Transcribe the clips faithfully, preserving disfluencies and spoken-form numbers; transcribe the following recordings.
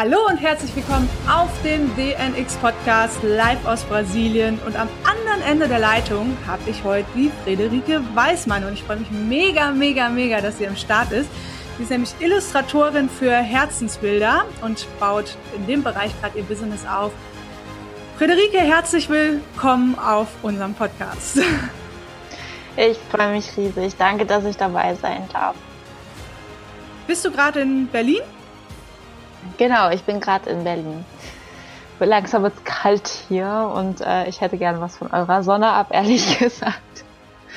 Hallo und herzlich willkommen auf dem D N X-Podcast live aus Brasilien. Und am anderen Ende der Leitung habe ich heute die Friederike Weismann. Und ich freue mich mega, mega, mega, dass sie am Start ist. Sie ist nämlich Illustratorin für Herzensbilder und baut in dem Bereich gerade ihr Business auf. Friederike, herzlich willkommen auf unserem Podcast. Ich freue mich riesig. Danke, dass ich dabei sein darf. Bist du gerade in Berlin? Genau, ich bin gerade in Berlin. Langsam wird es kalt hier und äh, ich hätte gern was von eurer Sonne ab, ehrlich gesagt.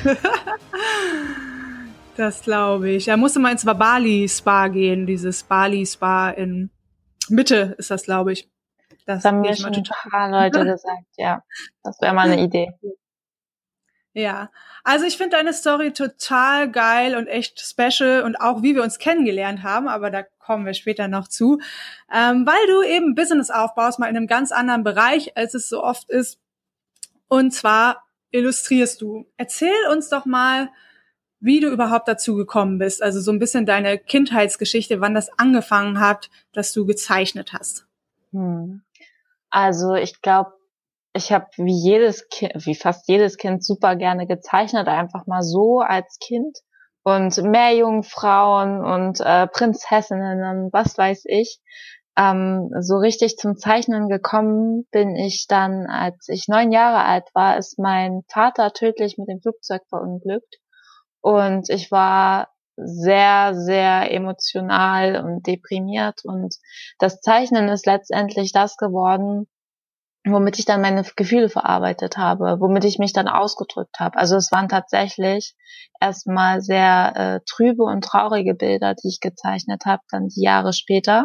Das glaube ich. Da musst du mal ins Bali Spa gehen, dieses Bali Spa in Mitte ist das, glaube ich. Das, das haben mir schon ein paar Leute gesagt, ja. Das wäre mal eine Idee. Ja, also ich finde deine Story total geil und echt special und auch wie wir uns kennengelernt haben, aber da kommen wir später noch zu, ähm, weil du eben Business aufbaust, mal in einem ganz anderen Bereich, als es so oft ist, und zwar illustrierst du. Erzähl uns doch mal, wie du überhaupt dazu gekommen bist, also so ein bisschen deine Kindheitsgeschichte, wann das angefangen hat, dass du gezeichnet hast. Hm. Also ich glaube, ich habe wie jedes Kind, wie fast jedes Kind super gerne gezeichnet, einfach mal so als Kind. Und Meerjungfrauen und äh, Prinzessinnen und was weiß ich. Ähm, so richtig zum Zeichnen gekommen bin ich dann, als ich neun Jahre alt war, ist mein Vater tödlich mit dem Flugzeug verunglückt. Und ich war sehr, sehr emotional und deprimiert. Und das Zeichnen ist letztendlich das geworden, womit ich dann meine Gefühle verarbeitet habe, womit ich mich dann ausgedrückt habe. Also es waren tatsächlich erstmal sehr äh, trübe und traurige Bilder, die ich gezeichnet habe, dann die Jahre später.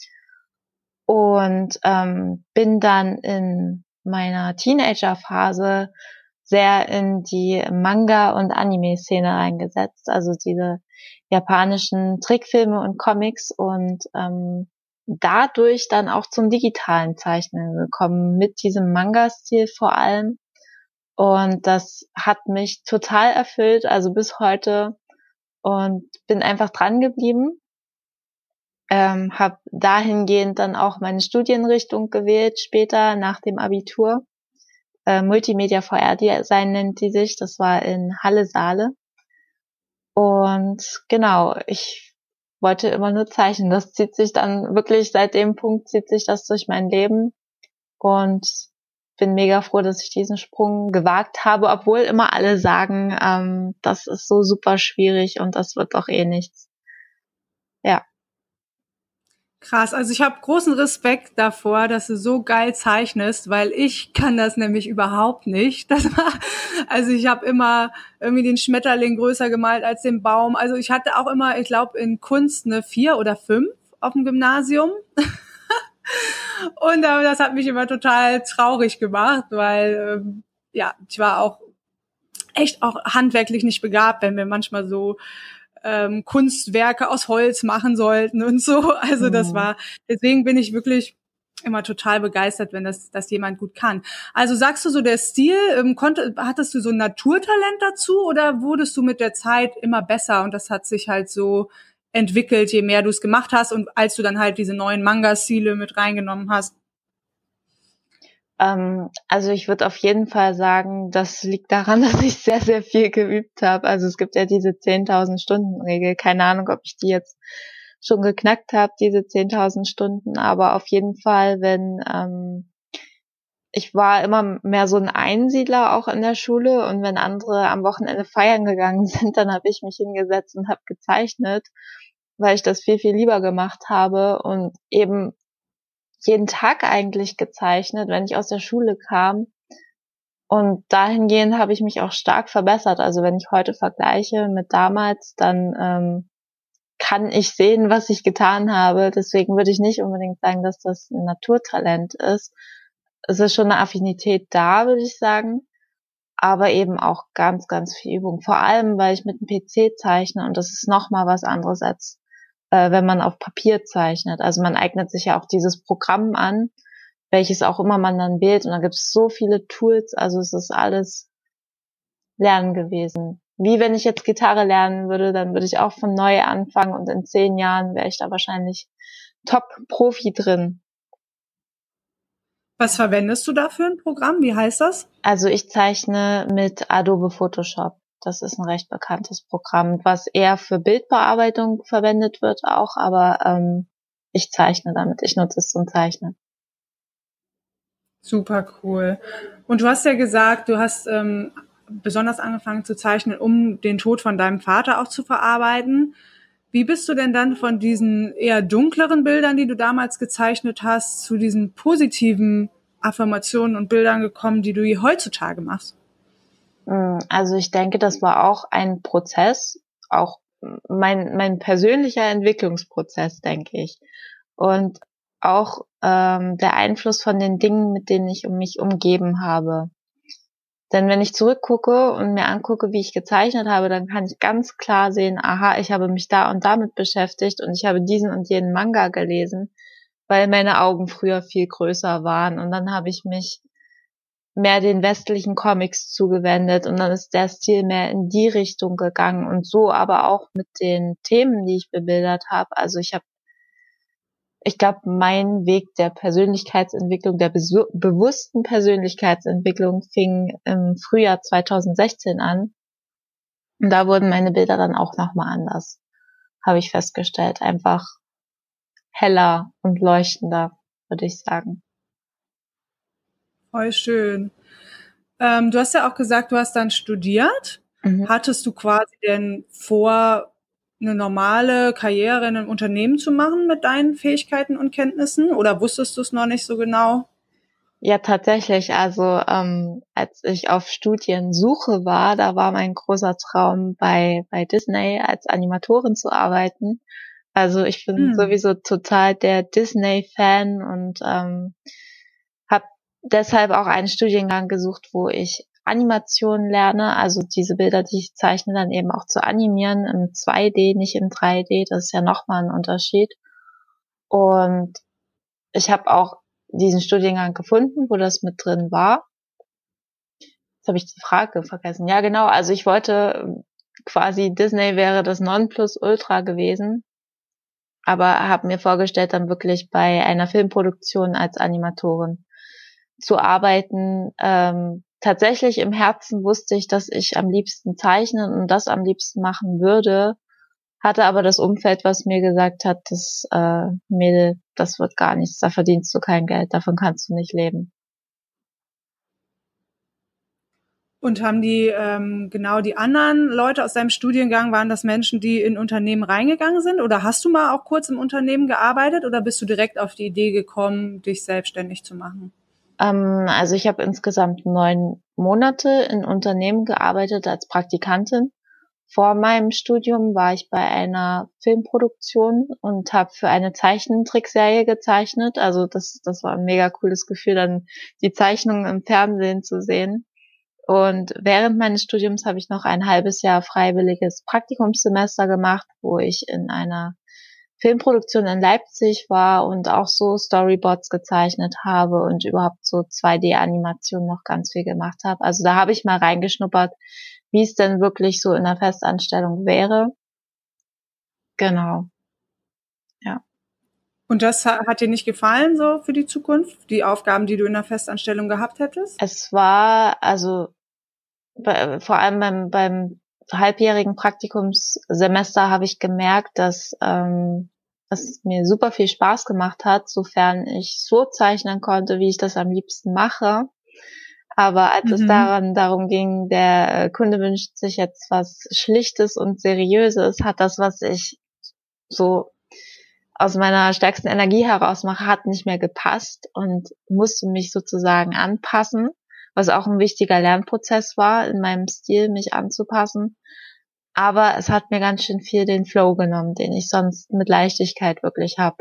Und ähm, bin dann in meiner Teenagerphase sehr in die Manga- und Anime-Szene eingesetzt, also diese japanischen Trickfilme und Comics, und ähm, dadurch dann auch zum digitalen Zeichnen gekommen, mit diesem Manga-Stil vor allem. Und das hat mich total erfüllt, also bis heute, und bin einfach dran geblieben. Ähm, habe dahingehend dann auch meine Studienrichtung gewählt, später nach dem Abitur. Äh, Multimedia V R Design nennt die sich, das war in Halle-Saale. Und genau, ich wollte immer nur zeichnen. Das zieht sich dann wirklich, seit dem Punkt zieht sich das durch mein Leben. Und bin mega froh, dass ich diesen Sprung gewagt habe, obwohl immer alle sagen, ähm, das ist so super schwierig und das wird doch eh nichts. Ja. Krass, also ich habe großen Respekt davor, dass du so geil zeichnest, weil ich kann das nämlich überhaupt nicht. Das war, also ich habe immer irgendwie den Schmetterling größer gemalt als den Baum. Also ich hatte auch immer, ich glaube, in Kunst eine vier oder fünf auf dem Gymnasium. Und äh, das hat mich immer total traurig gemacht, weil ähm, ja, ich war auch echt auch handwerklich nicht begabt, wenn wir manchmal so ähm, Kunstwerke aus Holz machen sollten und so. Also das war, deswegen bin ich wirklich immer total begeistert, wenn das, das jemand gut kann. Also sagst du so, der Stil, ähm, konnte, hattest du so ein Naturtalent dazu oder wurdest du mit der Zeit immer besser und das hat sich halt so entwickelt, je mehr du es gemacht hast und als du dann halt diese neuen Manga-Stile mit reingenommen hast? Ähm, also ich würde auf jeden Fall sagen, das liegt daran, dass ich sehr, sehr viel geübt habe. Also es gibt ja diese zehntausend Stunden Regel. Keine Ahnung, ob ich die jetzt schon geknackt habe, diese zehntausend Stunden. Aber auf jeden Fall, wenn ähm, ich war immer mehr so ein Einsiedler auch in der Schule, und wenn andere am Wochenende feiern gegangen sind, dann habe ich mich hingesetzt und habe gezeichnet, weil ich das viel, viel lieber gemacht habe und eben jeden Tag eigentlich gezeichnet, wenn ich aus der Schule kam. Und dahingehend habe ich mich auch stark verbessert. Also wenn ich heute vergleiche mit damals, dann ähm, kann ich sehen, was ich getan habe. Deswegen würde ich nicht unbedingt sagen, dass das ein Naturtalent ist. Es ist schon eine Affinität da, würde ich sagen. Aber eben auch ganz, ganz viel Übung. Vor allem, weil ich mit dem P C zeichne, und das ist nochmal was anderes als äh, wenn man auf Papier zeichnet. Also man eignet sich ja auch dieses Programm an, welches auch immer man dann wählt. Und da gibt es so viele Tools. Also es ist alles Lernen gewesen. Wie wenn ich jetzt Gitarre lernen würde, dann würde ich auch von neu anfangen, und in zehn Jahren wäre ich da wahrscheinlich Top-Profi drin. Was verwendest du da für ein Programm? Wie heißt das? Also ich zeichne mit Adobe Photoshop. Das ist ein recht bekanntes Programm, was eher für Bildbearbeitung verwendet wird auch, aber ähm, ich zeichne damit. Ich nutze es zum Zeichnen. Super cool. Und du hast ja gesagt, du hast ähm, besonders angefangen zu zeichnen, um den Tod von deinem Vater auch zu verarbeiten. Wie bist du denn dann von diesen eher dunkleren Bildern, die du damals gezeichnet hast, zu diesen positiven Affirmationen und Bildern gekommen, die du heutzutage machst? Also ich denke, das war auch ein Prozess, auch mein mein persönlicher Entwicklungsprozess, denke ich. Und auch ähm, der Einfluss von den Dingen, mit denen ich um mich umgeben habe. Denn wenn ich zurückgucke und mir angucke, wie ich gezeichnet habe, dann kann ich ganz klar sehen, aha, ich habe mich da und damit beschäftigt und ich habe diesen und jenen Manga gelesen, weil meine Augen früher viel größer waren. Und dann habe ich mich mehr den westlichen Comics zugewendet und dann ist der Stil mehr in die Richtung gegangen und so aber auch mit den Themen, die ich bebildert habe. Also ich habe, ich glaube, mein Weg der Persönlichkeitsentwicklung, der besu- bewussten Persönlichkeitsentwicklung fing im Frühjahr zweitausendsechzehn an und da wurden meine Bilder dann auch nochmal anders, habe ich festgestellt, einfach heller und leuchtender, würde ich sagen. Voll schön. Ähm, du hast ja auch gesagt, du hast dann studiert. Mhm. Hattest du quasi denn vor, eine normale Karriere in einem Unternehmen zu machen mit deinen Fähigkeiten und Kenntnissen? Oder wusstest du es noch nicht so genau? Ja, tatsächlich. Also ähm, als ich auf Studiensuche war, da war mein großer Traum, bei bei Disney als Animatorin zu arbeiten. Also ich bin Hm. sowieso total der Disney-Fan und ähm, habe deshalb auch einen Studiengang gesucht, wo ich Animation lerne, also diese Bilder, die ich zeichne, dann eben auch zu animieren im zwei D, nicht im drei D. Das ist ja nochmal ein Unterschied. Und ich habe auch diesen Studiengang gefunden, wo das mit drin war. Jetzt habe ich die Frage vergessen. Ja, genau. Also ich wollte quasi, Disney wäre das Nonplusultra gewesen, aber habe mir vorgestellt, dann wirklich bei einer Filmproduktion als Animatorin zu arbeiten. Ähm, tatsächlich im Herzen wusste ich, dass ich am liebsten zeichnen und das am liebsten machen würde, hatte aber das Umfeld, was mir gesagt hat, das äh, Mädel, das wird gar nichts, da verdienst du kein Geld, davon kannst du nicht leben. Und haben die ähm, genau die anderen Leute aus deinem Studiengang, waren das Menschen, die in Unternehmen reingegangen sind? Oder hast du mal auch kurz im Unternehmen gearbeitet oder bist du direkt auf die Idee gekommen, dich selbstständig zu machen? Ähm, also ich habe insgesamt neun Monate in Unternehmen gearbeitet als Praktikantin. Vor meinem Studium war ich bei einer Filmproduktion und habe für eine Zeichentrickserie gezeichnet. Also das, das war ein mega cooles Gefühl, dann die Zeichnungen im Fernsehen zu sehen. Und während meines Studiums habe ich noch ein halbes Jahr freiwilliges Praktikumssemester gemacht, wo ich in einer Filmproduktion in Leipzig war und auch so Storyboards gezeichnet habe und überhaupt so zwei D-Animationen noch ganz viel gemacht habe. Also da habe ich mal reingeschnuppert, wie es denn wirklich so in der Festanstellung wäre. Genau, ja. Und das hat dir nicht gefallen so für die Zukunft, die Aufgaben, die du in der Festanstellung gehabt hättest? Es war, also bei, vor allem beim, beim halbjährigen Praktikumssemester habe ich gemerkt, dass ähm, es mir super viel Spaß gemacht hat, sofern ich so zeichnen konnte, wie ich das am liebsten mache. Aber als es Mhm. daran darum ging, der Kunde wünscht sich jetzt was Schlichtes und Seriöses, hat das, was ich so aus meiner stärksten Energie heraus mache, hat nicht mehr gepasst und musste mich sozusagen anpassen, was auch ein wichtiger Lernprozess war, in meinem Stil mich anzupassen. Aber es hat mir ganz schön viel den Flow genommen, den ich sonst mit Leichtigkeit wirklich habe.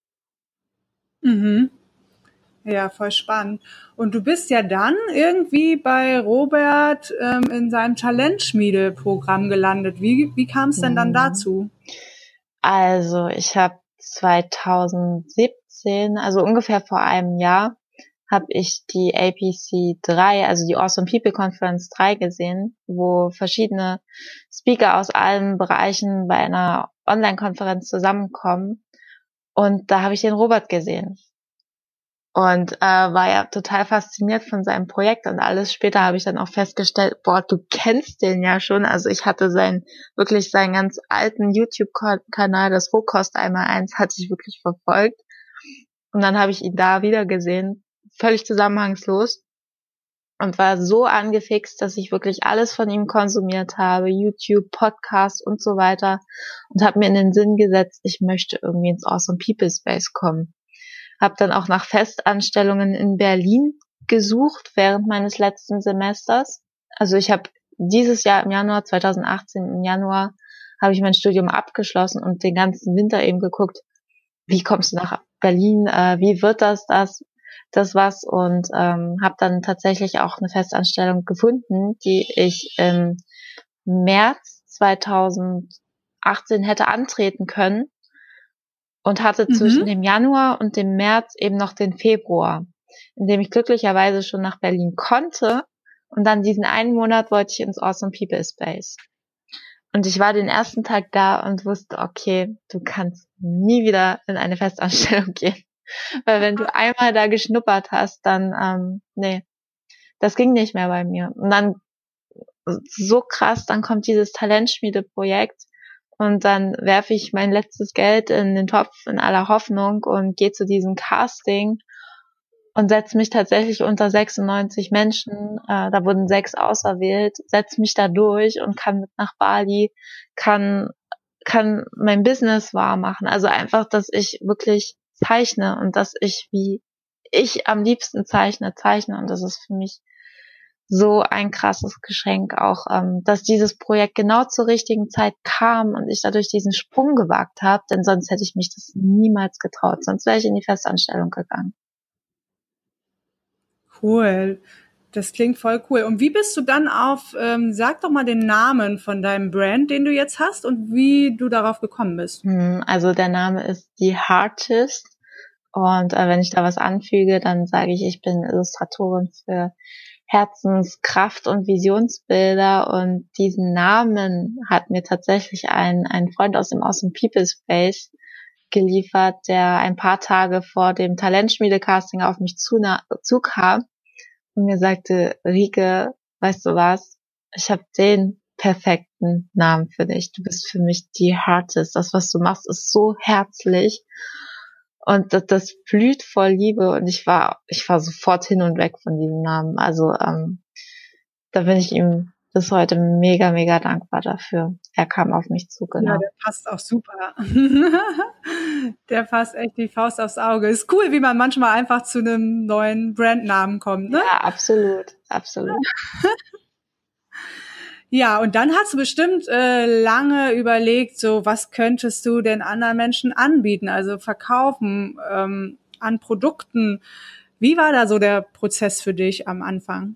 Mhm. Ja, voll spannend. Und du bist ja dann irgendwie bei Robert ähm, in seinem Talentschmiedeprogramm gelandet. Wie, wie kam es denn dann dazu? Also ich habe zweitausendsiebzehn, also ungefähr vor einem Jahr, habe ich die A P C drei, also die Awesome People Conference drei gesehen, wo verschiedene Speaker aus allen Bereichen bei einer Online-Konferenz zusammenkommen. Und da habe ich den Robert gesehen. Und äh, war ja total fasziniert von seinem Projekt und alles. Später habe ich dann auch festgestellt, boah, du kennst den ja schon. Also ich hatte seinen, wirklich seinen ganz alten YouTube-Kanal, das Rohkost einmal eins, hatte ich wirklich verfolgt. Und dann habe ich ihn da wieder gesehen, völlig zusammenhangslos. Und war so angefixt, dass ich wirklich alles von ihm konsumiert habe, YouTube, Podcast und so weiter. Und habe mir in den Sinn gesetzt, ich möchte irgendwie ins Awesome People Space kommen. Habe dann auch nach Festanstellungen in Berlin gesucht während meines letzten Semesters. Also ich habe dieses Jahr im Januar, zwanzig achtzehn im Januar, habe ich mein Studium abgeschlossen und den ganzen Winter eben geguckt, wie kommst du nach Berlin, äh, wie wird das, das, das was und ähm, habe dann tatsächlich auch eine Festanstellung gefunden, die ich im März zweitausendachtzehn hätte antreten können. Und hatte mhm. zwischen dem Januar und dem März eben noch den Februar, in dem ich glücklicherweise schon nach Berlin konnte. Und dann diesen einen Monat wollte ich ins Awesome People Space. Und ich war den ersten Tag da und wusste, okay, du kannst nie wieder in eine Festanstellung gehen. Weil wenn du einmal da geschnuppert hast, dann, ähm, nee, das ging nicht mehr bei mir. Und dann, so krass, dann kommt dieses Talentschmiede-Projekt. Und dann werfe ich mein letztes Geld in den Topf in aller Hoffnung und gehe zu diesem Casting und setze mich tatsächlich unter sechsundneunzig Menschen, äh, da wurden sechs auserwählt, setze mich da durch und kann mit nach Bali, kann kann mein Business wahr machen. Also einfach, dass ich wirklich zeichne und dass ich, wie ich am liebsten zeichne, zeichne. Und das ist für mich so ein krasses Geschenk auch, ähm, dass dieses Projekt genau zur richtigen Zeit kam und ich dadurch diesen Sprung gewagt habe, denn sonst hätte ich mich das niemals getraut, sonst wäre ich in die Festanstellung gegangen. Cool, das klingt voll cool. Und wie bist du dann auf, ähm, sag doch mal den Namen von deinem Brand, den du jetzt hast und wie du darauf gekommen bist? Also der Name ist die Heartist und äh, wenn ich da was anfüge, dann sage ich, ich bin Illustratorin für Herzenskraft und Visionsbilder und diesen Namen hat mir tatsächlich ein ein Freund aus dem Awesome People Space geliefert, der ein paar Tage vor dem Talentschmiede-Casting auf mich zukam und mir sagte, Rike, weißt du was, ich habe den perfekten Namen für dich. Du bist für mich die Heartist. Das, was du machst, ist so herzlich. Und das, das blüht voll Liebe und ich war, ich war sofort hin und weg von diesem Namen. Also ähm, da bin ich ihm bis heute mega, mega dankbar dafür. Er kam auf mich zu, genau. Ja, der passt auch super. Der passt echt die Faust aufs Auge. Ist cool, wie man manchmal einfach zu einem neuen Brandnamen kommt, ne? Ja, absolut, absolut. Ja, und dann hast du bestimmt äh, lange überlegt, so was könntest du denn anderen Menschen anbieten, also verkaufen ähm, an Produkten. Wie war da so der Prozess für dich am Anfang?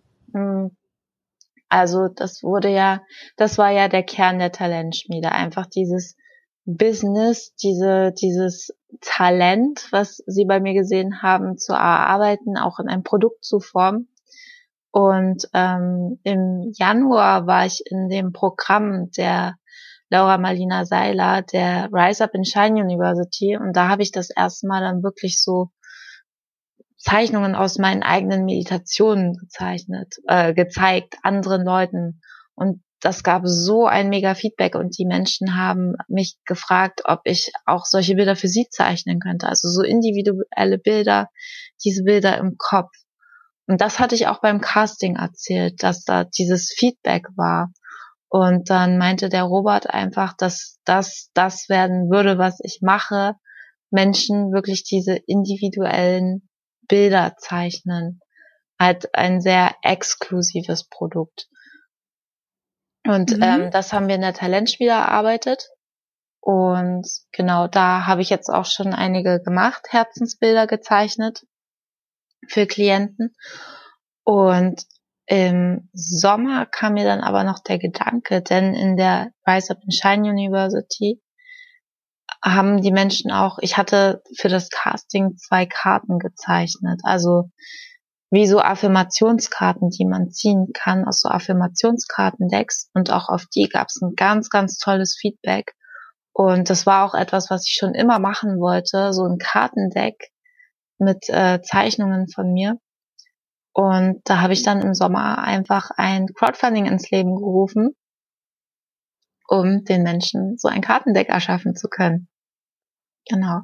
Also das wurde ja, das war ja der Kern der Talentschmiede, einfach dieses Business, diese dieses Talent, was sie bei mir gesehen haben, zu erarbeiten, auch in ein Produkt zu formen. Und ähm, im Januar war ich in dem Programm der Laura Marlina Seiler, der Rise Up and Shine University. Und da habe ich das erste Mal dann wirklich so Zeichnungen aus meinen eigenen Meditationen gezeichnet, äh, gezeigt, anderen Leuten. Und das gab so ein mega Feedback und die Menschen haben mich gefragt, ob ich auch solche Bilder für sie zeichnen könnte. Also so individuelle Bilder, diese Bilder im Kopf. Und das hatte ich auch beim Casting erzählt, dass da dieses Feedback war. Und dann meinte der Robert einfach, dass das das werden würde, was ich mache, Menschen wirklich diese individuellen Bilder zeichnen. Halt ein sehr exklusives Produkt. Und mhm. ähm, das haben wir in der Talentschmiede erarbeitet. Und genau, da habe ich jetzt auch schon einige gemacht, Herzensbilder gezeichnet für Klienten. Und im Sommer kam mir dann aber noch der Gedanke, denn in der Rise Up and Shine University haben die Menschen auch, ich hatte für das Casting zwei Karten gezeichnet, also wie so Affirmationskarten, die man ziehen kann aus so Affirmationskartendecks und auch auf die gab es ein ganz, ganz tolles Feedback Und das war auch etwas, was ich schon immer machen wollte, so ein Kartendeck mit äh, Zeichnungen von mir. Und da habe ich dann im Sommer einfach ein Crowdfunding ins Leben gerufen, um den Menschen so ein Kartendeck erschaffen zu können. Genau.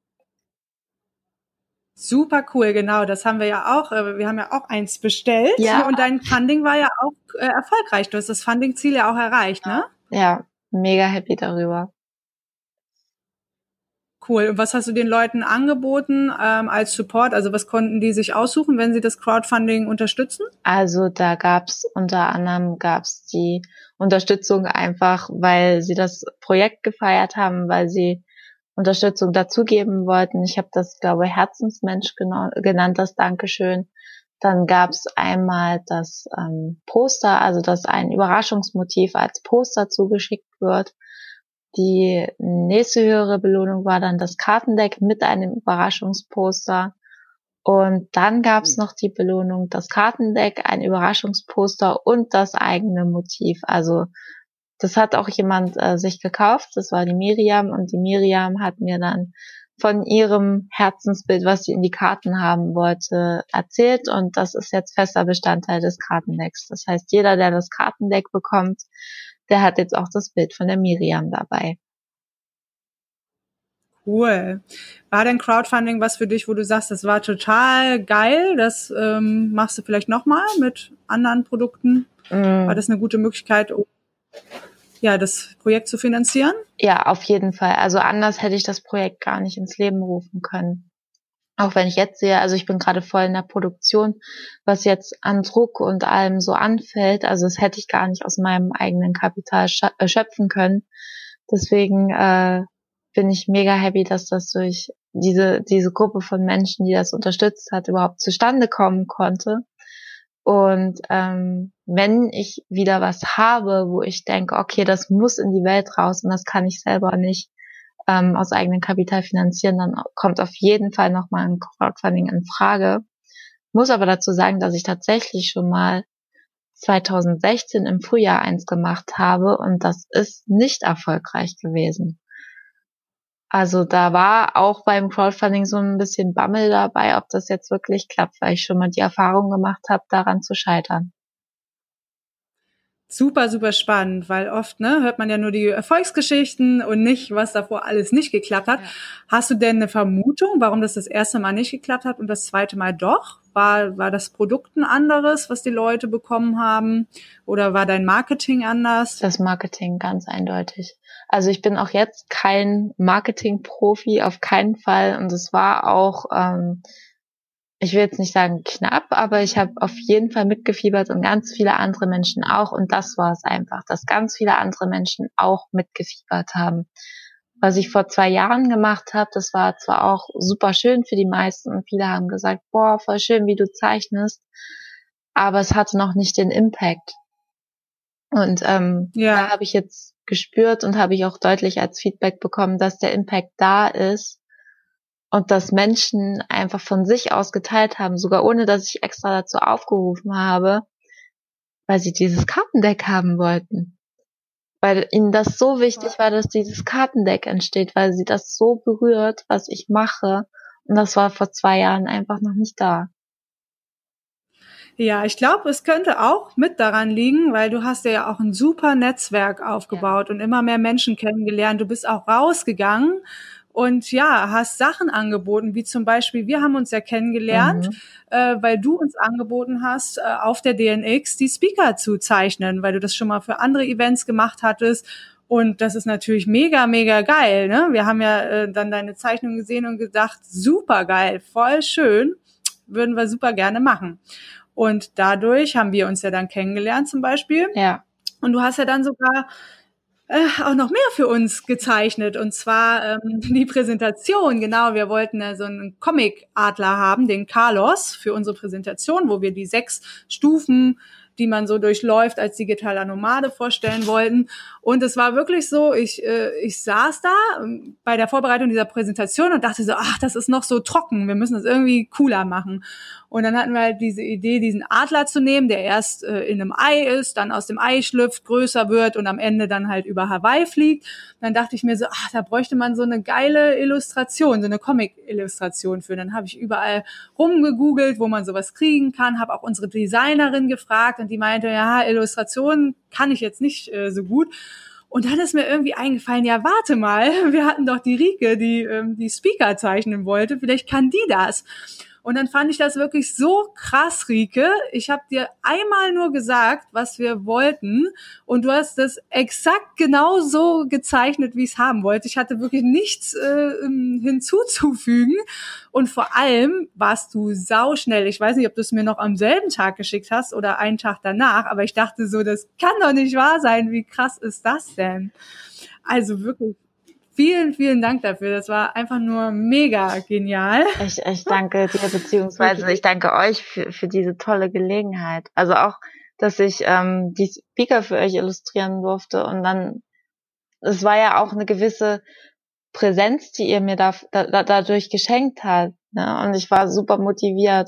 Super cool, genau. Das haben wir ja auch. äh, Wir haben ja auch eins bestellt. Ja. Und dein Funding war ja auch äh, erfolgreich. Du hast das Funding-Ziel ja auch erreicht, ne? Ja, mega happy darüber. Cool. Und was hast du den Leuten angeboten ähm, als Support? Also was konnten die sich aussuchen, wenn sie das Crowdfunding unterstützen? Also da gab's unter anderem gab's die Unterstützung einfach, weil sie das Projekt gefeiert haben, weil sie Unterstützung dazugeben wollten. Ich habe das, glaube ich, Herzensmensch gena- genannt, das Dankeschön. Dann gab's einmal das ähm, Poster, also dass ein Überraschungsmotiv als Poster zugeschickt wird. Die nächste höhere Belohnung war dann das Kartendeck mit einem Überraschungsposter. Und dann gab's noch die Belohnung, das Kartendeck, ein Überraschungsposter und das eigene Motiv. Also das hat auch jemand äh, sich gekauft, das war die Miriam. Und die Miriam hat mir dann von ihrem Herzensbild, was sie in die Karten haben wollte, erzählt. Und das ist jetzt fester Bestandteil des Kartendecks. Das heißt, jeder, der das Kartendeck bekommt, der hat jetzt auch das Bild von der Miriam dabei. Cool. War denn Crowdfunding was für dich, wo du sagst, das war total geil, das ähm, machst du vielleicht nochmal mit anderen Produkten? Mm. War das eine gute Möglichkeit, um ja, das Projekt zu finanzieren? Ja, auf jeden Fall. Also anders hätte ich das Projekt gar nicht ins Leben rufen können. Auch wenn ich jetzt sehe, also ich bin gerade voll in der Produktion, was jetzt an Druck und allem so anfällt, also das hätte ich gar nicht aus meinem eigenen Kapital schöpfen können. Deswegen äh, bin ich mega happy, dass das durch diese diese Gruppe von Menschen, die das unterstützt hat, überhaupt zustande kommen konnte. Und ähm, wenn ich wieder was habe, wo ich denke, okay, das muss in die Welt raus und das kann ich selber nicht ähm, aus eigenem Kapital finanzieren, dann kommt auf jeden Fall nochmal ein Crowdfunding in Frage. Muss aber dazu sagen, dass ich tatsächlich schon mal zwanzig sechzehn im Frühjahr eins gemacht habe und das ist nicht erfolgreich gewesen. Also da war auch beim Crowdfunding so ein bisschen Bammel dabei, ob das jetzt wirklich klappt, weil ich schon mal die Erfahrung gemacht habe, daran zu scheitern. Super, super spannend, weil oft ne, hört man ja nur die Erfolgsgeschichten und nicht, was davor alles nicht geklappt hat. Ja. Hast du denn eine Vermutung, warum das das erste Mal nicht geklappt hat und das zweite Mal doch? War, war das Produkt ein anderes, was die Leute bekommen haben? Oder war dein Marketing anders? Das Marketing ganz eindeutig. Also ich bin auch jetzt kein Marketing-Profi, auf keinen Fall. Und es war auch, ähm, ich will jetzt nicht sagen knapp, aber ich habe auf jeden Fall mitgefiebert und ganz viele andere Menschen auch. Und das war es einfach, dass ganz viele andere Menschen auch mitgefiebert haben. Was ich vor zwei Jahren gemacht habe, das war zwar auch super schön für die meisten und viele haben gesagt, boah, voll schön, wie du zeichnest, aber es hatte noch nicht den Impact. Und ähm, ja. da habe ich jetzt gespürt und habe ich auch deutlich als Feedback bekommen, dass der Impact da ist und dass Menschen einfach von sich aus geteilt haben, sogar ohne, dass ich extra dazu aufgerufen habe, weil sie dieses Kartendeck haben wollten. Weil ihnen das so wichtig war, dass dieses Kartendeck entsteht, weil sie das so berührt, was ich mache. Und das war vor zwei Jahren einfach noch nicht da. Ja, ich glaube, es könnte auch mit daran liegen, weil du hast ja auch ein super Netzwerk aufgebaut ja. und immer mehr Menschen kennengelernt. Du bist auch rausgegangen und ja, hast Sachen angeboten, wie zum Beispiel, wir haben uns ja kennengelernt, mhm. äh, weil du uns angeboten hast, äh, auf der D N X die Speaker zu zeichnen, weil du das schon mal für andere Events gemacht hattest. Und das ist natürlich mega, mega geil, ne? Wir haben ja äh, dann deine Zeichnung gesehen und gedacht, super geil, voll schön, würden wir super gerne machen. Und dadurch haben wir uns ja dann kennengelernt zum Beispiel. Ja. Und du hast ja dann sogar äh, auch noch mehr für uns gezeichnet. Und zwar ähm, die Präsentation. Genau, wir wollten ja so einen Comic-Adler haben, den Carlos, für unsere Präsentation, wo wir die sechs Stufen die man so durchläuft, als digitaler Nomade vorstellen wollten. Und es war wirklich so, ich äh, ich saß da ähm, bei der Vorbereitung dieser Präsentation und dachte so, ach, das ist noch so trocken, wir müssen das irgendwie cooler machen. Und dann hatten wir halt diese Idee, diesen Adler zu nehmen, der erst äh, in einem Ei ist, dann aus dem Ei schlüpft, größer wird und am Ende dann halt über Hawaii fliegt. Und dann dachte ich mir so, ach, da bräuchte man so eine geile Illustration, so eine Comic-Illustration für. Dann habe ich überall rumgegoogelt, wo man sowas kriegen kann, habe auch unsere Designerin gefragt und die meinte, ja, Illustrationen kann ich jetzt nicht äh, so gut. Und dann ist mir irgendwie eingefallen, ja, warte mal, wir hatten doch die Rike, die ähm, die Speaker zeichnen wollte, vielleicht kann die das. Und dann fand ich das wirklich so krass, Rike. Ich habe dir einmal nur gesagt, was wir wollten und du hast das exakt genau so gezeichnet, wie ich es haben wollte. Ich hatte wirklich nichts äh, hinzuzufügen und vor allem warst du sauschnell. Ich weiß nicht, ob du es mir noch am selben Tag geschickt hast oder einen Tag danach, aber ich dachte so, das kann doch nicht wahr sein. Wie krass ist das denn? Also wirklich. Vielen, vielen Dank dafür. Das war einfach nur mega genial. Ich, ich danke dir, beziehungsweise ich danke euch für, für diese tolle Gelegenheit. Also auch, dass ich ähm, die Speaker für euch illustrieren durfte und dann, es war ja auch eine gewisse Präsenz, die ihr mir da, da dadurch geschenkt habt. Ne? Und ich war super motiviert,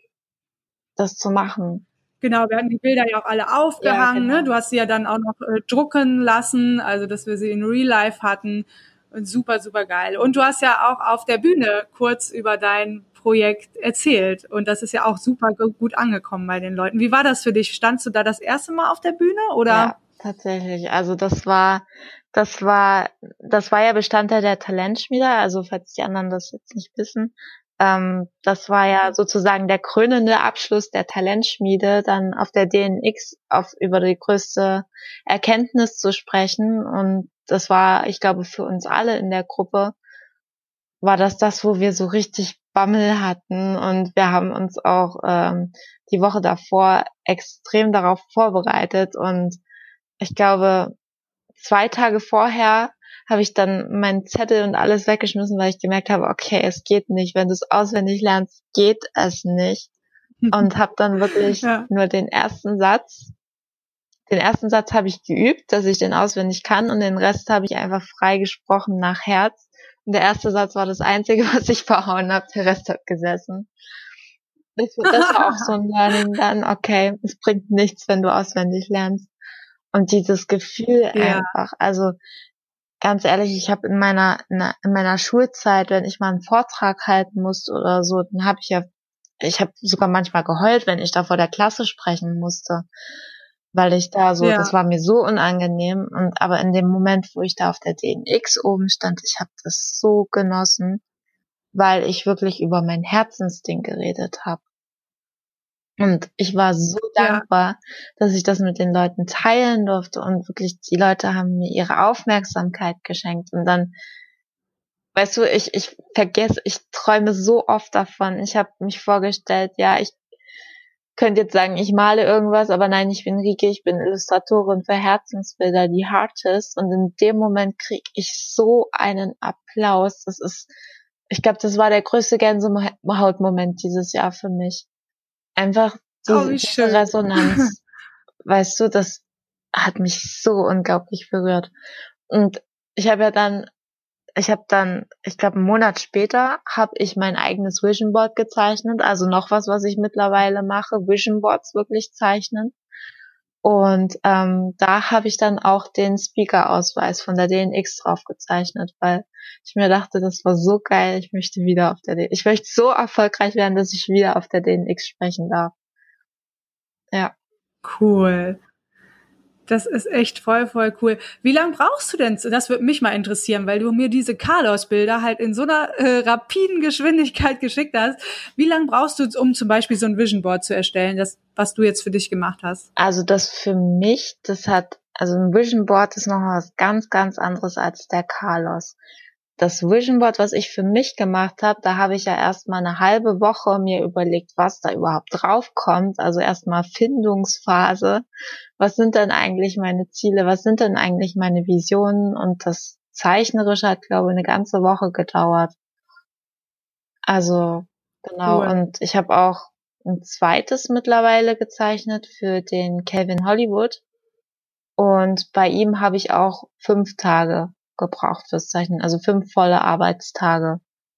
das zu machen. Genau, wir hatten die Bilder ja auch alle aufgehangen. Ja, genau. Ne? Du hast sie ja dann auch noch äh, drucken lassen, also dass wir sie in Real Life hatten. Und super, super geil. Und du hast ja auch auf der Bühne kurz über dein Projekt erzählt. Und das ist ja auch super gut angekommen bei den Leuten. Wie war das für dich? Standst du da das erste Mal auf der Bühne, oder? Ja, tatsächlich. Also das war, das war, das war ja Bestandteil der Talentschmiede. Also falls die anderen das jetzt nicht wissen, ähm, das war ja sozusagen der krönende Abschluss der Talentschmiede, dann auf der D N X auf über die größte Erkenntnis zu sprechen. Und das war, ich glaube, für uns alle in der Gruppe war das das, wo wir so richtig Bammel hatten. Und wir haben uns auch ähm, die Woche davor extrem darauf vorbereitet. Und ich glaube, zwei Tage vorher habe ich dann meinen Zettel und alles weggeschmissen, weil ich gemerkt habe, okay, es geht nicht. Wenn du es auswendig lernst, geht es nicht. Und habe dann wirklich ja. nur den ersten Satz Den ersten Satz habe ich geübt, dass ich den auswendig kann und den Rest habe ich einfach frei gesprochen nach Herz. Und der erste Satz war das Einzige, was ich verhauen habe. Der Rest hat gesessen. Das, das war auch so ein Learning dann, okay, es bringt nichts, wenn du auswendig lernst. Und dieses Gefühl ja. einfach, also ganz ehrlich, ich habe in meiner in meiner Schulzeit, wenn ich mal einen Vortrag halten musste oder so, dann habe ich ja, ich habe sogar manchmal geheult, wenn ich da vor der Klasse sprechen musste. Weil ich da so, ja. das war mir so unangenehm. Und aber in dem Moment, wo ich da auf der D N X oben stand, ich habe das so genossen, weil ich wirklich über mein Herzensding geredet habe. Und ich war so dankbar, ja. dass ich das mit den Leuten teilen durfte. Und wirklich, die Leute haben mir ihre Aufmerksamkeit geschenkt. Und dann, weißt du, ich ich vergesse, ich träume so oft davon. Ich habe mich vorgestellt, ja, ich könnte jetzt sagen, ich male irgendwas, aber nein, ich bin Rike, ich bin Illustratorin für Herzensbilder, die Heartist, und in dem Moment kriege ich so einen Applaus. Das ist, ich glaube, das war der größte Gänsehautmoment dieses Jahr für mich. Einfach die, oh, diese Resonanz, weißt du, das hat mich so unglaublich berührt. Und ich habe ja dann Ich habe dann, ich glaube, einen Monat später habe ich mein eigenes Vision Board gezeichnet, also noch was, was ich mittlerweile mache, Vision Boards wirklich zeichnen. Und ähm, da habe ich dann auch den Speaker-Ausweis von der D N X drauf gezeichnet, weil ich mir dachte, das war so geil, ich möchte wieder auf der D N X, ich möchte so erfolgreich werden, dass ich wieder auf der D N X sprechen darf. Ja. Cool. Das ist echt voll, voll cool. Wie lange brauchst du denn? Das würde mich mal interessieren, weil du mir diese Carlos-Bilder halt in so einer äh, rapiden Geschwindigkeit geschickt hast. Wie lange brauchst du, um zum Beispiel so ein Vision Board zu erstellen, das, was du jetzt für dich gemacht hast? Also das für mich, das hat, also ein Vision Board ist noch was ganz, ganz anderes als der Carlos. Das Vision Board, was ich für mich gemacht habe, da habe ich ja erstmal eine halbe Woche mir überlegt, was da überhaupt draufkommt. Also erstmal Findungsphase. Was sind denn eigentlich meine Ziele? Was sind denn eigentlich meine Visionen? Und das Zeichnerische hat, glaube ich, eine ganze Woche gedauert. Also, genau. Cool. Und ich habe auch ein zweites mittlerweile gezeichnet für den Calvin Hollywood. Und bei ihm habe ich auch fünf Tage gebraucht fürs Zeichnen, also fünf volle Arbeitstage.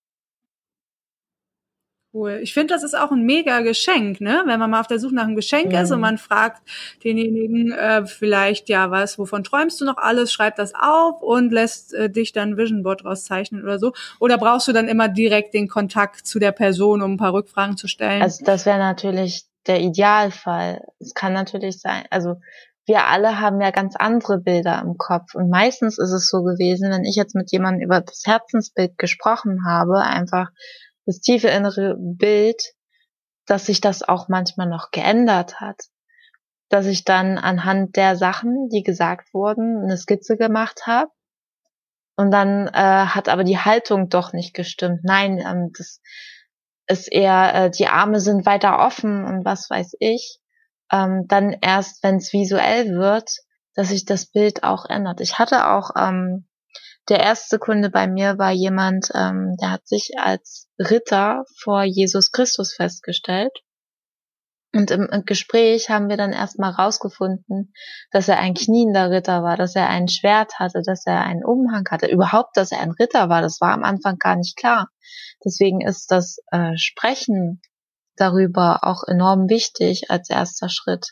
Cool. Ich finde, das ist auch ein mega Geschenk, ne? Wenn man mal auf der Suche nach einem Geschenk ist und Mhm. man fragt denjenigen äh, vielleicht, ja, was, wovon träumst du noch alles? Schreib das auf und lässt äh, dich dann Vision Board rauszeichnen oder so. Oder brauchst du dann immer direkt den Kontakt zu der Person, um ein paar Rückfragen zu stellen? Also das wäre natürlich der Idealfall. Es kann natürlich sein, also wir alle haben ja ganz andere Bilder im Kopf. Und meistens ist es so gewesen, wenn ich jetzt mit jemandem über das Herzensbild gesprochen habe, einfach das tiefe innere Bild, dass sich das auch manchmal noch geändert hat. Dass ich dann anhand der Sachen, die gesagt wurden, eine Skizze gemacht habe. Und dann äh, hat aber die Haltung doch nicht gestimmt. Nein, ähm, das ist eher, äh, die Arme sind weiter offen und was weiß ich. Ähm, dann erst, wenn es visuell wird, dass sich das Bild auch ändert. Ich hatte auch, ähm, der erste Kunde bei mir war jemand, ähm, der hat sich als Ritter vor Jesus Christus festgestellt. Und im, im Gespräch haben wir dann erstmal rausgefunden, dass er ein kniender Ritter war, dass er ein Schwert hatte, dass er einen Umhang hatte. Überhaupt, dass er ein Ritter war, das war am Anfang gar nicht klar. Deswegen ist das äh, Sprechen darüber auch enorm wichtig als erster Schritt.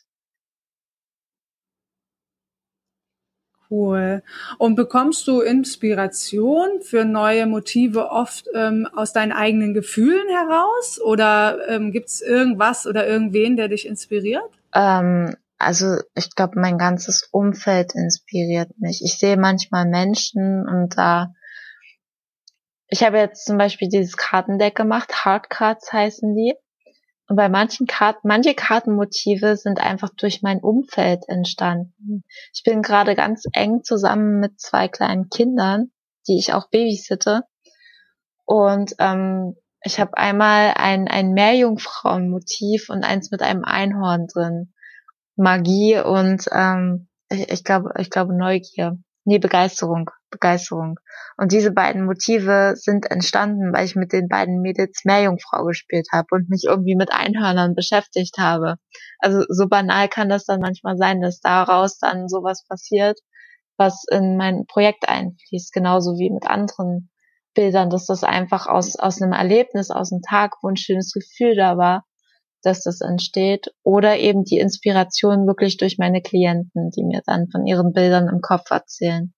Cool. Und bekommst du Inspiration für neue Motive oft ähm, aus deinen eigenen Gefühlen heraus? Oder ähm, gibt's irgendwas oder irgendwen, der dich inspiriert? Ähm, also ich glaube, mein ganzes Umfeld inspiriert mich. Ich sehe manchmal Menschen und da, ich habe jetzt zum Beispiel dieses Kartendeck gemacht, Hardcards heißen die. Und bei manchen Karten, manche Kartenmotive sind einfach durch mein Umfeld entstanden. Ich bin gerade ganz eng zusammen mit zwei kleinen Kindern, die ich auch babysitte. Und ähm, ich habe einmal ein, ein Meerjungfrauenmotiv und eins mit einem Einhorn drin. Magie und ähm, ich, ich glaube, ich glaube Neugier. Nee, Begeisterung, Begeisterung. Und diese beiden Motive sind entstanden, weil ich mit den beiden Mädels Meerjungfrau gespielt habe und mich irgendwie mit Einhörnern beschäftigt habe. Also so banal kann das dann manchmal sein, dass daraus dann sowas passiert, was in mein Projekt einfließt, genauso wie mit anderen Bildern, dass das einfach aus aus einem Erlebnis, aus einem Tag, wo ein schönes Gefühl da war, dass das entsteht, oder eben die Inspiration wirklich durch meine Klienten, die mir dann von ihren Bildern im Kopf erzählen.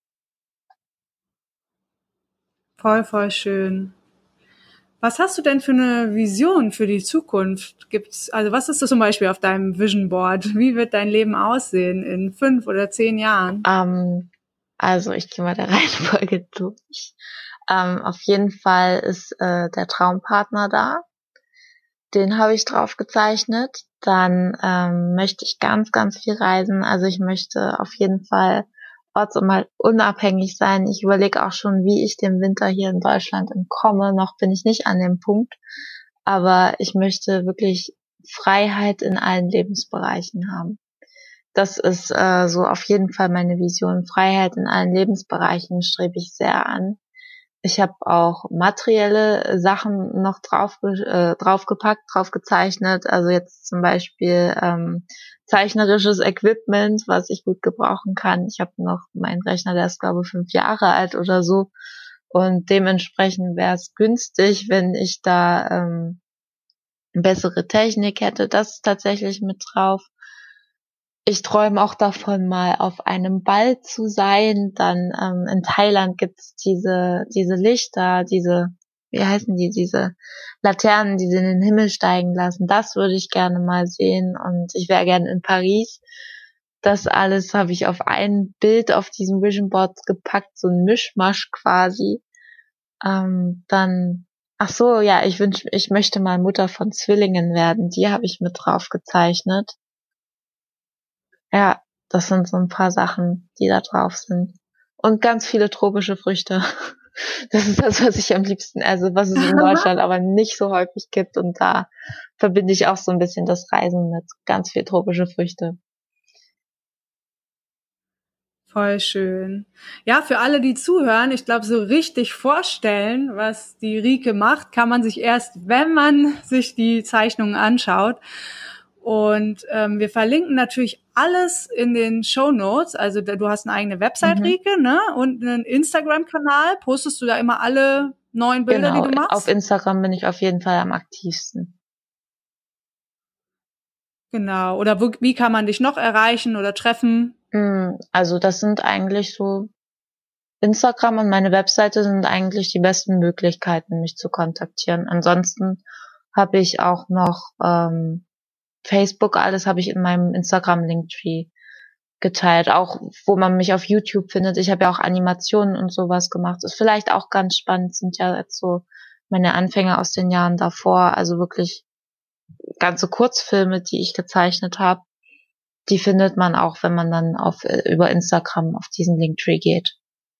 Voll, voll schön. Was hast du denn für eine Vision für die Zukunft? Gibt's, also was ist das zum Beispiel auf deinem Vision Board? Wie wird dein Leben aussehen in fünf oder zehn Jahren? Ähm, also ich gehe mal der Reihenfolge durch. Ähm, auf jeden Fall ist äh, der Traumpartner da. Den habe ich drauf gezeichnet. Dann ähm, möchte ich ganz, ganz viel reisen. Also ich möchte auf jeden Fall orts- und mal unabhängig sein. Ich überlege auch schon, wie ich dem Winter hier in Deutschland entkomme. Noch bin ich nicht an dem Punkt. Aber ich möchte wirklich Freiheit in allen Lebensbereichen haben. Das ist äh, so auf jeden Fall meine Vision. Freiheit in allen Lebensbereichen strebe ich sehr an. Ich habe auch materielle Sachen noch drauf äh, draufgepackt, drauf gezeichnet. Also jetzt zum Beispiel ähm, zeichnerisches Equipment, was ich gut gebrauchen kann. Ich habe noch meinen Rechner, der ist glaube ich fünf Jahre alt oder so. Und dementsprechend wäre es günstig, wenn ich da ähm, bessere Technik hätte. Das ist tatsächlich mit drauf. Ich träume auch davon, mal auf einem Ball zu sein. Dann ähm, in Thailand gibt's diese diese Lichter, diese, wie heißen die, diese Laternen, die sie in den Himmel steigen lassen. Das würde ich gerne mal sehen. Und ich wäre gerne in Paris. Das alles habe ich auf ein Bild auf diesem Vision Board gepackt, so ein Mischmasch quasi. Ähm, dann, ach so, ja, ich wünsch, ich möchte mal Mutter von Zwillingen werden. Die habe ich mit drauf gezeichnet. Ja, das sind so ein paar Sachen, die da drauf sind. Und ganz viele tropische Früchte. Das ist das, was ich am liebsten esse, was es in Deutschland aber nicht so häufig gibt. Und da verbinde ich auch so ein bisschen das Reisen mit ganz viel tropische Früchte. Voll schön. Ja, für alle, die zuhören, ich glaube, so richtig vorstellen, was die Rike macht, kann man sich erst, wenn man sich die Zeichnungen anschaut. Und ähm, wir verlinken natürlich alles in den Shownotes. Also du hast eine eigene Website, mhm. Rike, ne? Und einen Instagram-Kanal. Postest du da immer alle neuen Bilder, genau, die du machst? Auf Instagram bin ich auf jeden Fall am aktivsten. Genau. Oder wo, wie kann man dich noch erreichen oder treffen? Also das sind eigentlich so, Instagram und meine Webseite sind eigentlich die besten Möglichkeiten, mich zu kontaktieren. Ansonsten habe ich auch noch ähm, Facebook, alles habe ich in meinem Instagram-Linktree geteilt, auch wo man mich auf YouTube findet. Ich habe ja auch Animationen und sowas gemacht. Ist vielleicht auch ganz spannend, sind ja jetzt so meine Anfänge aus den Jahren davor, also wirklich ganze Kurzfilme, die ich gezeichnet habe. Die findet man auch, wenn man dann auf über Instagram auf diesen Linktree geht.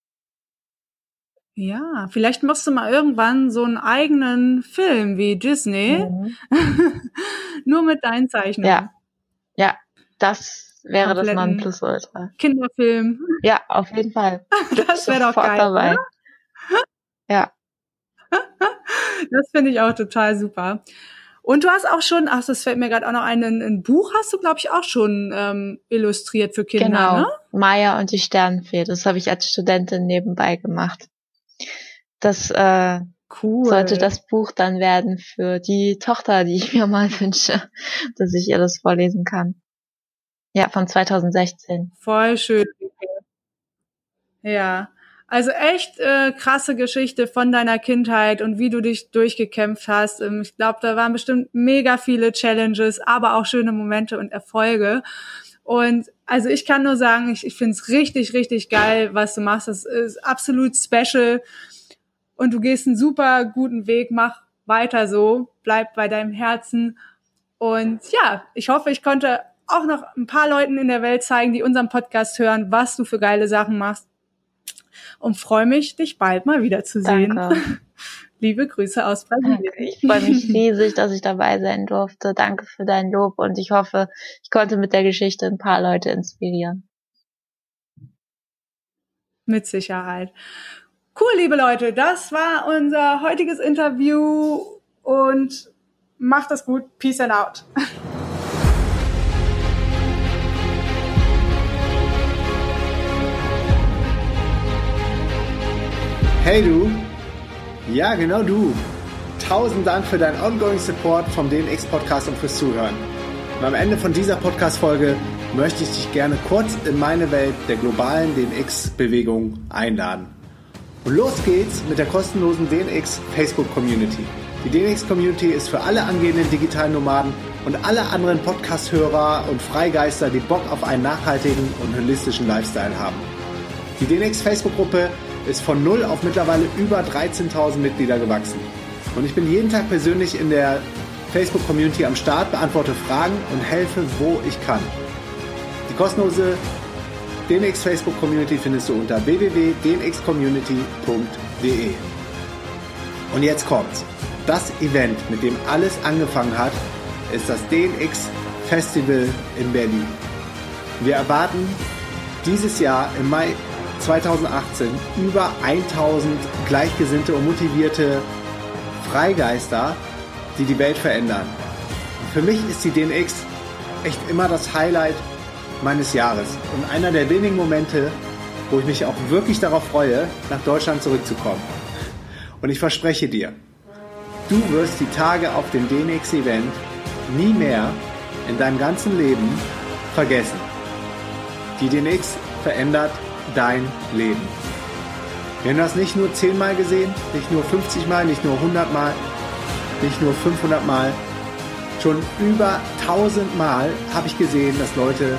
Ja, vielleicht machst du mal irgendwann so einen eigenen Film wie Disney, mhm. nur mit deinen Zeichnungen. Ja, ja, das wäre Kompletten das Nonplusultra. Kinderfilm. Ja, auf jeden Fall. Das wäre doch geil. Dabei. Ne? Ja. Das finde ich auch total super. Und du hast auch schon, ach, das fällt mir gerade auch noch ein, ein, ein Buch hast du, glaube ich, auch schon ähm, illustriert für Kinder, genau. ne? Maya und die Sternenfee, das habe ich als Studentin nebenbei gemacht. Das äh, cool. sollte das Buch dann werden für die Tochter, die ich mir mal wünsche, dass ich ihr das vorlesen kann. Ja, von zwanzig sechzehn. Voll schön. Ja. Also echt äh, krasse Geschichte von deiner Kindheit und wie du dich durchgekämpft hast. Ähm, ich glaube, da waren bestimmt mega viele Challenges, aber auch schöne Momente und Erfolge. Und also ich kann nur sagen, ich, ich finde es richtig, richtig geil, was du machst. Das ist absolut special und du gehst einen super guten Weg. Mach weiter so, bleib bei deinem Herzen. Und ja, ich hoffe, ich konnte auch noch ein paar Leuten in der Welt zeigen, die unseren Podcast hören, was du für geile Sachen machst. Und freue mich, dich bald mal wiederzusehen. Danke. Liebe Grüße aus Brasilien. Ich freue mich riesig, dass ich dabei sein durfte. Danke für dein Lob und ich hoffe, ich konnte mit der Geschichte ein paar Leute inspirieren. Mit Sicherheit. Cool, liebe Leute, das war unser heutiges Interview und macht es gut. Peace and out. Hey du, ja genau du. Tausend Dank für deinen ongoing Support vom D N X-Podcast und fürs Zuhören. Und am Ende von dieser Podcast-Folge möchte ich dich gerne kurz in meine Welt der globalen D N X-Bewegung einladen. Und los geht's mit der kostenlosen D N X Facebook-Community. Die D N X-Community ist für alle angehenden digitalen Nomaden und alle anderen Podcast-Hörer und Freigeister, die Bock auf einen nachhaltigen und holistischen Lifestyle haben. Die D N X-Facebook-Gruppe ist von null auf mittlerweile über dreizehntausend Mitglieder gewachsen. Und ich bin jeden Tag persönlich in der Facebook-Community am Start, beantworte Fragen und helfe, wo ich kann. Die kostenlose D N X Facebook-Community findest du unter w w w punkt d n x community punkt d e. Und jetzt kommt's. Das Event, mit dem alles angefangen hat, ist das D N X Festival in Berlin. Wir erwarten dieses Jahr im Mai zweitausendachtzehn über tausend gleichgesinnte und motivierte Freigeister, die die Welt verändern. Für mich ist die D N X echt immer das Highlight meines Jahres und einer der wenigen Momente, wo ich mich auch wirklich darauf freue, nach Deutschland zurückzukommen. Und ich verspreche dir, du wirst die Tage auf dem D N X-Event nie mehr in deinem ganzen Leben vergessen. Die D N X verändert dein Leben. Wir haben das nicht nur zehnmal gesehen, nicht nur fünfzig Mal, nicht nur hundert Mal, nicht nur fünfhundert Mal. Schon über tausend Mal habe ich gesehen, dass Leute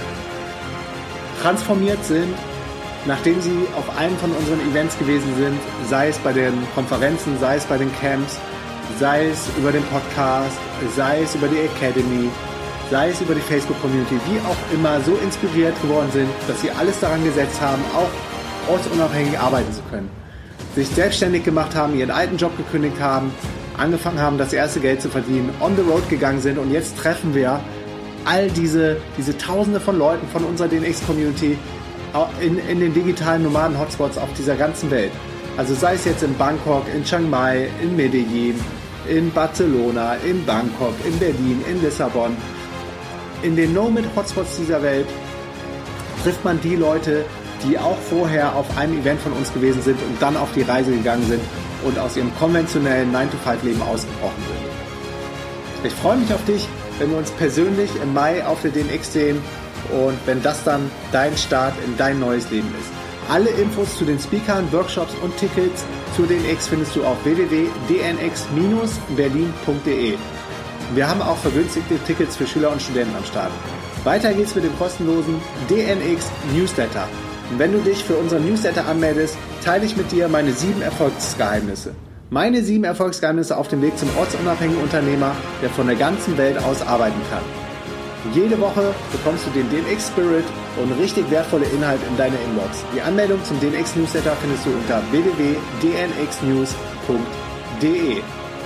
transformiert sind, nachdem sie auf einem von unseren Events gewesen sind, sei es bei den Konferenzen, sei es bei den Camps, sei es über den Podcast, sei es über die Academy, sei es über die Facebook-Community, wie auch immer, so inspiriert geworden sind, dass sie alles daran gesetzt haben, auch ortsunabhängig arbeiten zu können. Sich selbstständig gemacht haben, ihren alten Job gekündigt haben, angefangen haben, das erste Geld zu verdienen, on the road gegangen sind und jetzt treffen wir all diese, diese Tausende von Leuten von unserer D N X-Community in, in den digitalen Nomaden-Hotspots auf dieser ganzen Welt. Also sei es jetzt in Bangkok, in Chiang Mai, in Medellin, in Barcelona, in Bangkok, in Berlin, in Lissabon. In den Nomad-Hotspots dieser Welt trifft man die Leute, die auch vorher auf einem Event von uns gewesen sind und dann auf die Reise gegangen sind und aus ihrem konventionellen nine to five Leben ausgebrochen sind. Ich freue mich auf dich, wenn wir uns persönlich im Mai auf der D N X sehen und wenn das dann dein Start in dein neues Leben ist. Alle Infos zu den Speakern, Workshops und Tickets zur D N X findest du auf w w w punkt d n x dash berlin punkt d e. Wir haben auch vergünstigte Tickets für Schüler und Studenten am Start. Weiter geht's mit dem kostenlosen D N X Newsletter. Und wenn du dich für unseren Newsletter anmeldest, teile ich mit dir meine sieben Erfolgsgeheimnisse. Meine sieben Erfolgsgeheimnisse auf dem Weg zum ortsunabhängigen Unternehmer, der von der ganzen Welt aus arbeiten kann. Jede Woche bekommst du den D N X Spirit und richtig wertvolle Inhalte in deine Inbox. Die Anmeldung zum D N X Newsletter findest du unter w w w punkt d n x news punkt d e.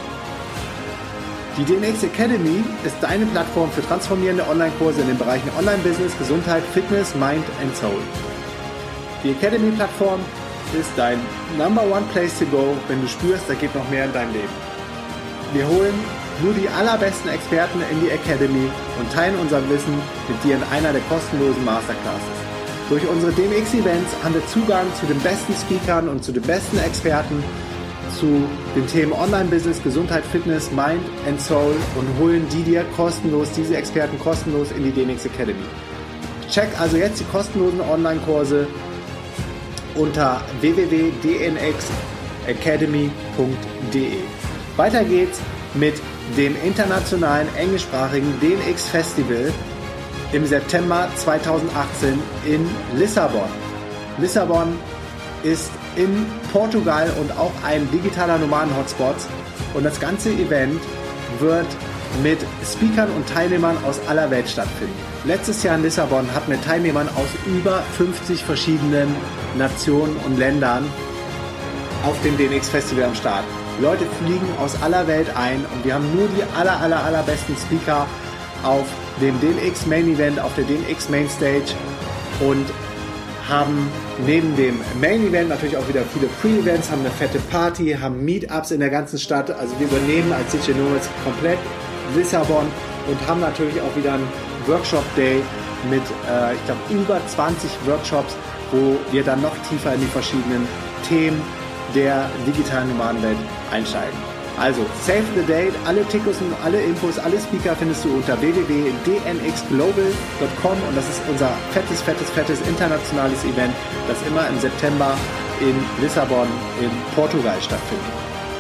Die D N X Academy ist deine Plattform für transformierende Online-Kurse in den Bereichen Online-Business, Gesundheit, Fitness, Mind and Soul. Die Academy-Plattform ist dein Number One Place to go, wenn du spürst, da geht noch mehr in deinem Leben. Wir holen nur die allerbesten Experten in die Academy und teilen unser Wissen mit dir in einer der kostenlosen Masterclasses. Durch unsere D N X-Events haben wir Zugang zu den besten Speakern und zu den besten Experten zu den Themen Online-Business, Gesundheit, Fitness, Mind and Soul und holen die dir kostenlos, diese Experten kostenlos in die D N X Academy. Check also jetzt die kostenlosen Online-Kurse unter w w w punkt d n x academy punkt d e. Weiter geht's mit dem internationalen englischsprachigen D N X Festival im September zweitausendachtzehn in Lissabon. Lissabon ist in Portugal und auch ein digitaler Nomaden-Hotspot und das ganze Event wird mit Speakern und Teilnehmern aus aller Welt stattfinden. Letztes Jahr in Lissabon hatten wir Teilnehmern aus über fünfzig verschiedenen Nationen und Ländern auf dem D N X Festival am Start. Leute fliegen aus aller Welt ein und wir haben nur die aller, aller, allerbesten Speaker auf dem D N X Main Event, auf der D N X Main Stage und haben neben dem Main Event natürlich auch wieder viele Pre-Events, haben eine fette Party, haben Meetups in der ganzen Stadt. Also wir übernehmen als Digital Nomads komplett Lissabon und haben natürlich auch wieder einen Workshop Day mit, äh, ich glaube, über zwanzig Workshops, wo wir dann noch tiefer in die verschiedenen Themen der digitalen Nomadenwelt einsteigen. Also, save the date, alle Tickets und alle Infos, alle Speaker findest du unter w w w punkt d n x global punkt com und das ist unser fettes, fettes, fettes internationales Event, das immer im September in Lissabon in Portugal stattfindet.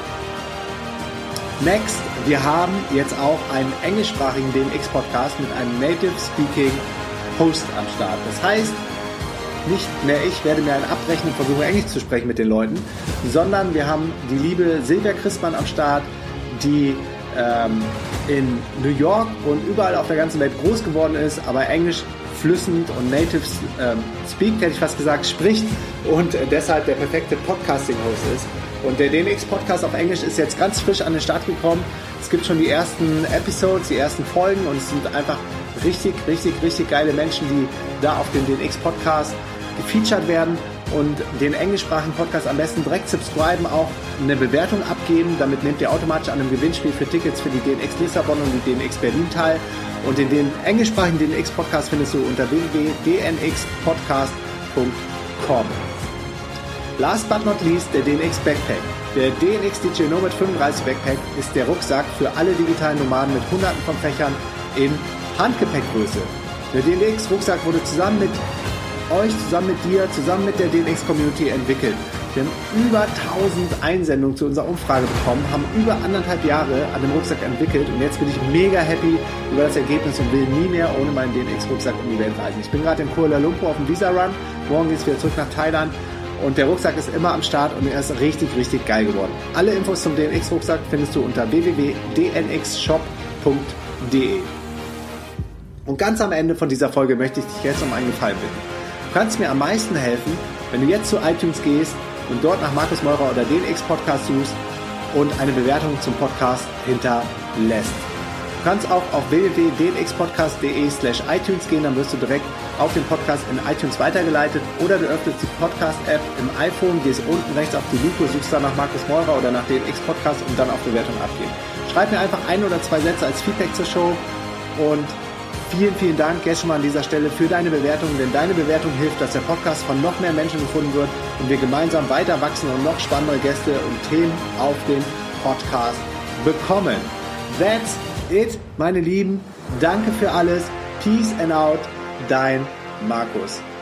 Next, wir haben jetzt auch einen englischsprachigen D N X-Podcast mit einem Native Speaking Host am Start. Das heißt, nicht mehr ich werde mir einen abbrechen und versuche Englisch zu sprechen mit den Leuten, sondern wir haben die liebe Silvia Christmann am Start, die ähm, in New York und überall auf der ganzen Welt groß geworden ist, aber Englisch flüssend und native ähm, speak, hätte ich fast gesagt, spricht und äh, deshalb der perfekte Podcasting-Host ist. Und der D N X-Podcast auf Englisch ist jetzt ganz frisch an den Start gekommen. Es gibt schon die ersten Episodes, die ersten Folgen und es sind einfach richtig, richtig, richtig geile Menschen, die da auf dem D N X-Podcast gefeatured werden und den englischsprachigen Podcast am besten direkt subscriben, auch eine Bewertung abgeben. Damit nehmt ihr automatisch an einem Gewinnspiel für Tickets für die D N X Lissabon und die D N X Berlin teil. Und den, den englischsprachigen D N X-Podcast findest du unter w w w punkt d n x podcast punkt com. Last but not least, der D N X Backpack. Der D N X Digital Nomad fünfunddreißig Backpack ist der Rucksack für alle digitalen Nomaden mit hunderten von Fächern in Handgepäckgröße. Der D N X-Rucksack wurde zusammen mit euch, zusammen mit dir, zusammen mit der D N X-Community entwickelt. Wir haben über tausend Einsendungen zu unserer Umfrage bekommen, haben über anderthalb Jahre an dem Rucksack entwickelt und jetzt bin ich mega happy über das Ergebnis und will nie mehr ohne meinen D N X-Rucksack um die Welt reisen. Ich bin gerade in Kuala Lumpur auf dem Visa-Run, morgen geht es wieder zurück nach Thailand und der Rucksack ist immer am Start und er ist richtig, richtig geil geworden. Alle Infos zum D N X-Rucksack findest du unter w w w punkt d n x shop punkt d e. Und ganz am Ende von dieser Folge möchte ich dich jetzt um einen Gefallen bitten. Du kannst mir am meisten helfen, wenn du jetzt zu iTunes gehst und dort nach Markus Meurer oder D N X Podcast suchst und eine Bewertung zum Podcast hinterlässt. Du kannst auch auf w w w punkt d n x podcast punkt d e slash iTunes gehen, dann wirst du direkt auf den Podcast in iTunes weitergeleitet, oder du öffnest die Podcast-App im iPhone, gehst unten rechts auf die Lupe, suchst dann nach Markus Meurer oder nach D N X Podcast und dann auf Bewertung abgeben. Schreib mir einfach ein oder zwei Sätze als Feedback zur Show und vielen, vielen Dank jetzt schon mal an dieser Stelle für deine Bewertung, denn deine Bewertung hilft, dass der Podcast von noch mehr Menschen gefunden wird und wir gemeinsam weiter wachsen und noch spannendere Gäste und Themen auf den Podcast bekommen. That's it, meine Lieben. Danke für alles. Peace and out. Dein Markus.